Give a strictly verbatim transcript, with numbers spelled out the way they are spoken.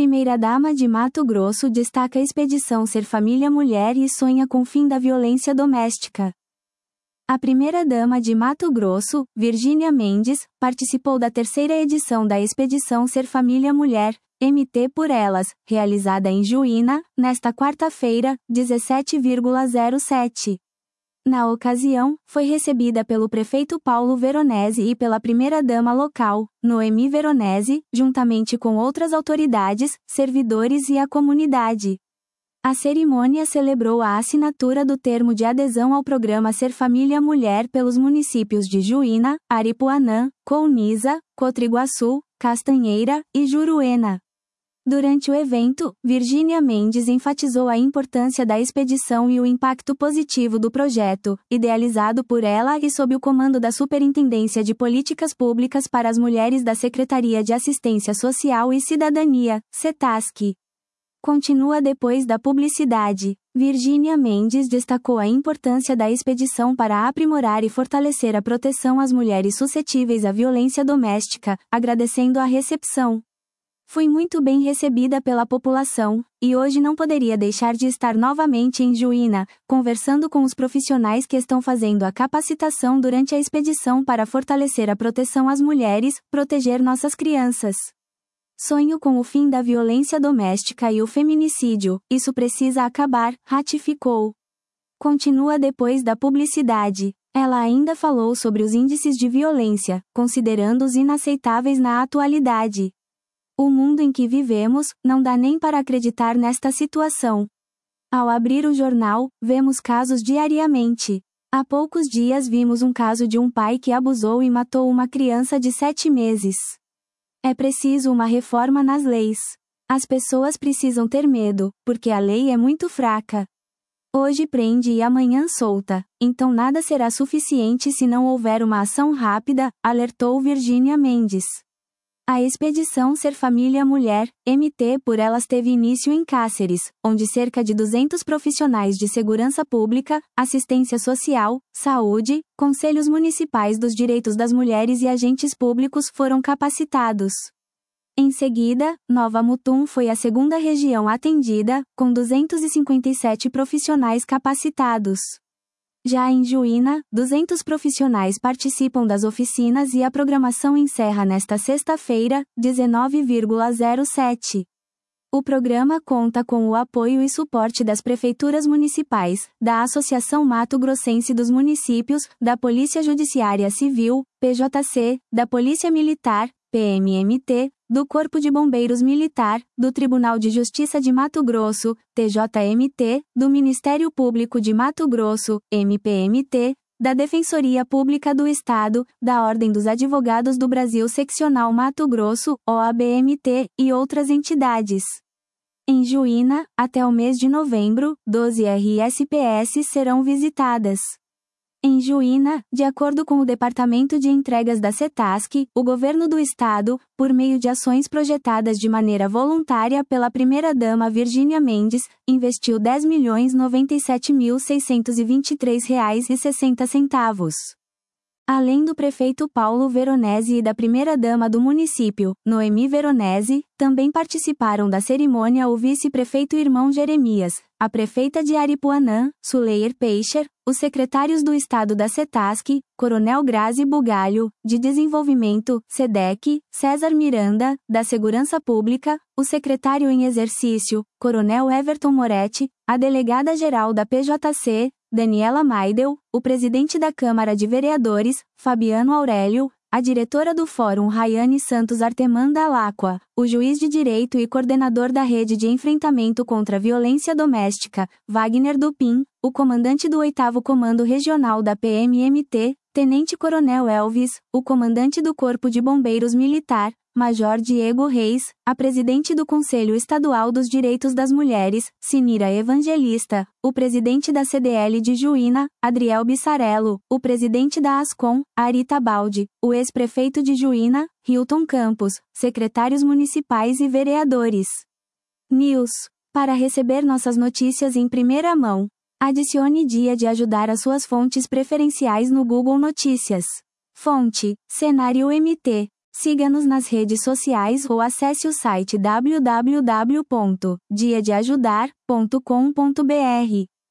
Primeira-dama de Mato Grosso destaca a expedição Ser Família Mulher e sonha com fim da violência doméstica. A primeira-dama de Mato Grosso, Virgínia Mendes, participou da terceira edição da expedição Ser Família Mulher, M T por Elas, realizada em Juína, nesta quarta-feira, dezessete de setembro. Na ocasião, foi recebida pelo prefeito Paulo Veronese e pela primeira-dama local, Noemi Veronese, juntamente com outras autoridades, servidores e a comunidade. A cerimônia celebrou a assinatura do termo de adesão ao programa Ser Família Mulher pelos municípios de Juína, Aripuanã, Counisa, Cotriguaçu, Castanheira e Juruena. Durante o evento, Virgínia Mendes enfatizou a importância da expedição e o impacto positivo do projeto, idealizado por ela e sob o comando da Superintendência de Políticas Públicas para as Mulheres da Secretaria de Assistência Social e Cidadania, CETASC. Continua depois da publicidade. Virgínia Mendes destacou a importância da expedição para aprimorar e fortalecer a proteção às mulheres suscetíveis à violência doméstica, agradecendo a recepção. Fui muito bem recebida pela população, e hoje não poderia deixar de estar novamente em Juína, conversando com os profissionais que estão fazendo a capacitação durante a expedição para fortalecer a proteção às mulheres, proteger nossas crianças. Sonho com o fim da violência doméstica e o feminicídio, isso precisa acabar, ratificou. Continua depois da publicidade. Ela ainda falou sobre os índices de violência, considerando-os inaceitáveis na atualidade. O mundo em que vivemos, não dá nem para acreditar nesta situação. Ao abrir o jornal, vemos casos diariamente. Há poucos dias vimos um caso de um pai que abusou e matou uma criança de sete meses. É preciso uma reforma nas leis. As pessoas precisam ter medo, porque a lei é muito fraca. Hoje prende e amanhã solta, então nada será suficiente se não houver uma ação rápida, alertou Virgínia Mendes. A expedição Ser Família Mulher, M T por Elas teve início em Cáceres, onde cerca de duzentos profissionais de segurança pública, assistência social, saúde, conselhos municipais dos direitos das mulheres e agentes públicos foram capacitados. Em seguida, Nova Mutum foi a segunda região atendida, com duzentos e cinquenta e sete profissionais capacitados. Já em Juína, duzentos profissionais participam das oficinas e a programação encerra nesta sexta-feira, dezenove de setembro. O programa conta com o apoio e suporte das prefeituras municipais, da Associação Mato Grossense dos Municípios, da Polícia Judiciária Civil, P J C, da Polícia Militar, P M M T, do Corpo de Bombeiros Militar, do Tribunal de Justiça de Mato Grosso, T J M T, do Ministério Público de Mato Grosso, M P M T, da Defensoria Pública do Estado, da Ordem dos Advogados do Brasil Seccional Mato Grosso, O A B M T, e outras entidades. Em Juína, até o mês de novembro, doze R S P S serão visitadas. Em Juína, de acordo com o Departamento de Entregas da CETASC, o governo do estado, por meio de ações projetadas de maneira voluntária pela primeira-dama Virgínia Mendes, investiu dez milhões noventa e sete mil seiscentos e vinte e três reais e sessenta centavos. Além do prefeito Paulo Veronese e da primeira-dama do município, Noemi Veronese, também participaram da cerimônia o vice-prefeito Irmão Jeremias, a prefeita de Aripuanã, Suleir Peixer, os secretários do Estado da CETASC, Coronel Grazi Bugalho, de Desenvolvimento, SEDEC, César Miranda, da Segurança Pública, o secretário em exercício, Coronel Everton Moretti, a delegada-geral da P J C, Daniela Maidel, o presidente da Câmara de Vereadores, Fabiano Aurélio, a diretora do Fórum Rayane Santos Artemanda Alacqua, o juiz de direito e coordenador da Rede de Enfrentamento contra a Violência Doméstica, Wagner Dupin, o comandante do oitavo Comando Regional da P M M T, Tenente Coronel Elvis, o comandante do Corpo de Bombeiros Militar, Major Diego Reis, a presidente do Conselho Estadual dos Direitos das Mulheres, Sinira Evangelista, o presidente da C D L de Juína, Adriel Bissarello, o presidente da Ascom, Ari Tabaldi, o ex-prefeito de Juína, Hilton Campos, secretários municipais e vereadores. News. Para receber nossas notícias em primeira mão, adicione dia de ajudar as suas fontes preferenciais no Google Notícias. Fonte: Cenário M T. Siga-nos nas redes sociais ou acesse o site w w w ponto dia de ajudar ponto com ponto b r.